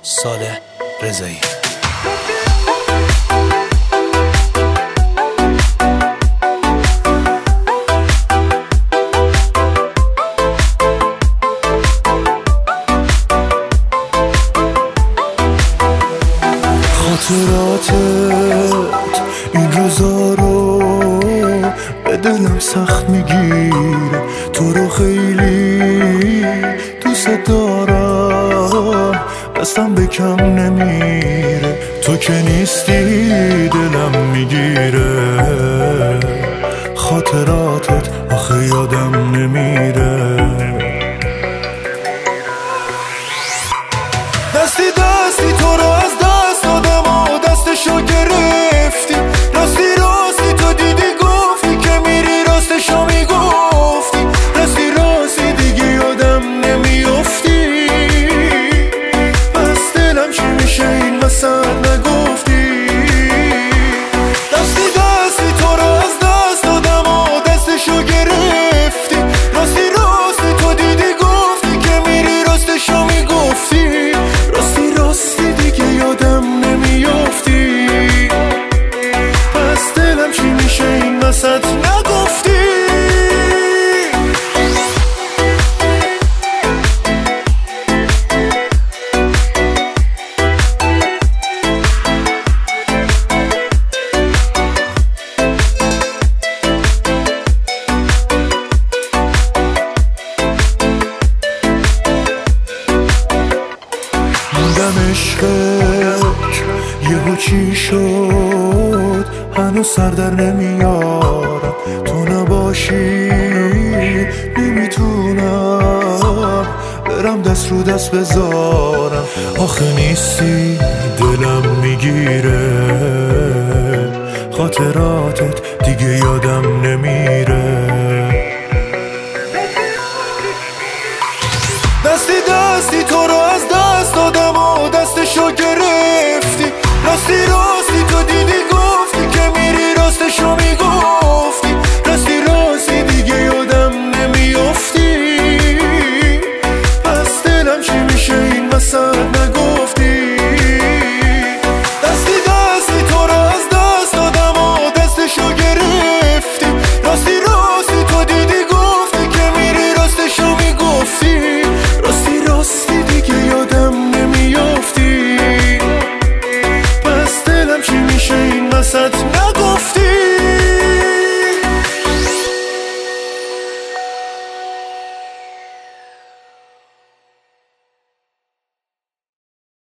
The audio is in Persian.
صالح رضایی. خاطراتت این روزا رو به دلم سخت میگیره، تو رو خیلی دوست دارم، دستم به کم نمیره، تو که نیستی دلم میگیره، خاطراتت آخه یادم نمیره. دستی دستی تو رو از دست دادم و دستشو گرفتی، راستی راستی تو دیدی گفتی که میری، راستشو میگفتی، راستی راستی دیگه یادم نمیافتی، پس دلم چی میشه این وسط نگفتی. دستی دستی تو رو از دست دادم و دستشو گرفتی، راستی راستی تو دیدی گفتی که میری، راستشو میگفتی، راستی دیگه یادم نمیافتی، پس دلم چی میشه این وسط نگفتی. موندم عشقت یهو چی شد، هنوز سر در نمیارم، تو نباشی نمیتونم برم دست رو دست بذارم، آخه نیستی دلم میگیره، خاطراتت دیگه یادم نمیره. دستی دستی